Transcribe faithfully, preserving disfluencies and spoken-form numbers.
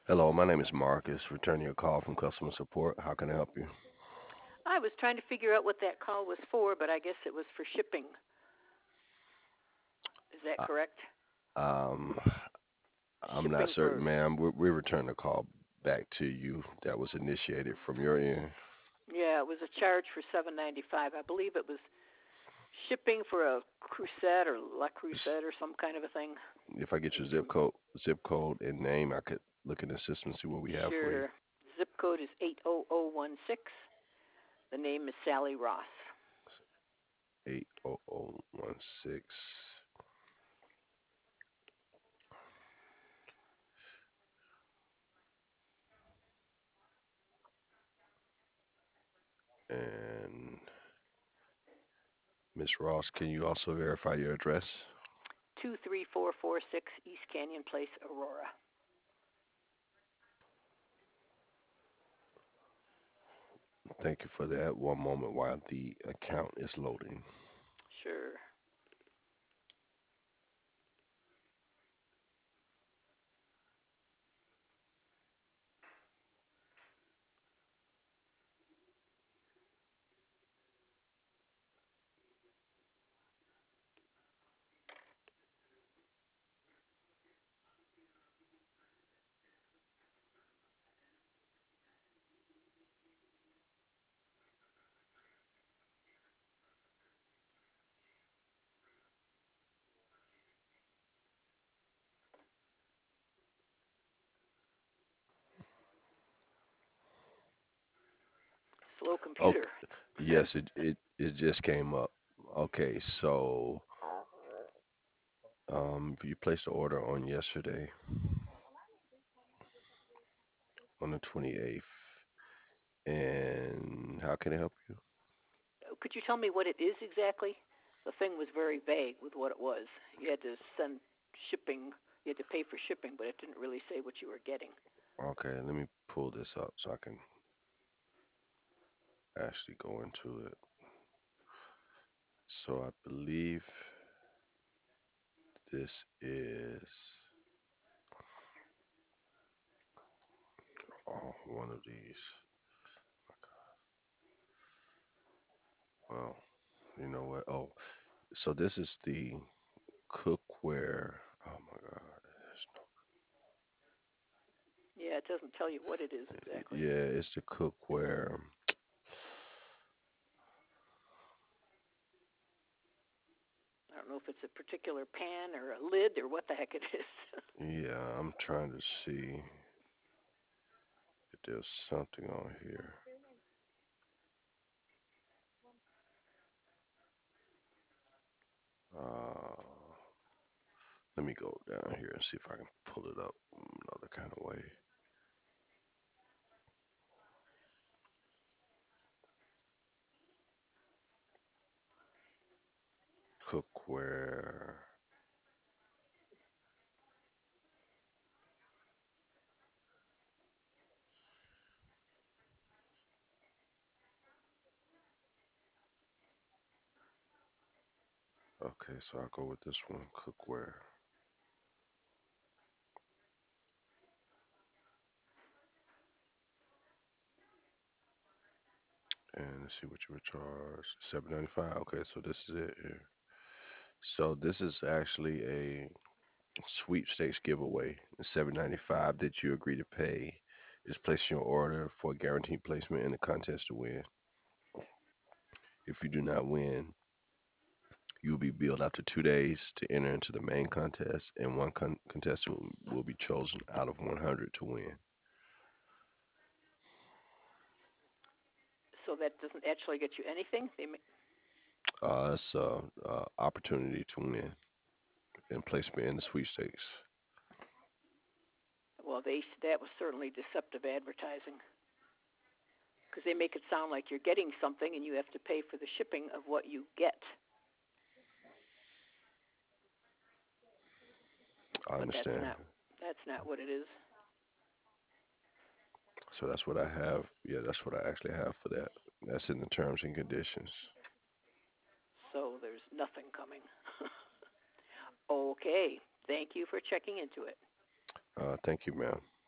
Hello, my name is Marcus, returning your call from customer support. How can I help you? I was trying to figure out what that call was for, but I guess it was for shipping. Is that Uh, correct? um, I'm not Shipping certain, for, ma'am. We, we returned the call back to you that was initiated from your end. yeah, it was a charge for seven ninety-five. I believe it was shipping for a Crusade or La S- Crusade or some kind of a thing. If I get It your was zip from, code, zip code and name, I could look in the system and see what we have for you. sure. Zip code is eight zero zero one six. The name is Sally Ross. eight zero zero one six. And Miss Ross, can you also verify your address? two three four four six East Canyon Place, Aurora. Thank you for that. One moment while the account is loading. Sure. Slow Okay, computer. yes, it, it, it just came up. Okay, so Um, you placed the order on yesterday on the twenty-eighth. And how can I help you? Could you tell me what it is exactly? The thing was very vague with what it was. You had to send shipping, you had to pay for shipping, but it didn't really say what you were getting. Okay, let me pull this up so I can actually go into it. So I believe this is oh, one of these. Well, you know what? Oh, so this is the cookware. Oh my God. there's Yeah, it doesn't tell you what it is no- exactly. Yeah, it's the cookware. I don't know if it's a particular pan or a lid or what the heck it is. Yeah, I'm trying to see if there's something on here. Uh, Let me go down here and see if I can pull it up another kind of way. Cookware. Okay, so I'll go with this one, cookware. And let's see what you were charged. seven ninety-five. Okay, so this is it here. So this is actually a sweepstakes giveaway. The seven ninety-five that you agree to pay is placing your order for guaranteed placement in the contest to win. If you do not win, you will be billed after two days to enter into the main contest, and one con- contestant will be chosen out of one hundred to win. So that doesn't actually get you anything. They, Uh, it's a, uh opportunity to win and placement in the sweepstakes. well, they that was certainly deceptive advertising because they make it sound like you're getting something and you have to pay for the shipping of what you get, I but that's understand. not that's not what it is. So that's what I have. Yeah, that's what I actually have for that. That's in the terms and conditions. So there's nothing coming. Okay. Thank you for checking into it. Uh, thank you, ma'am.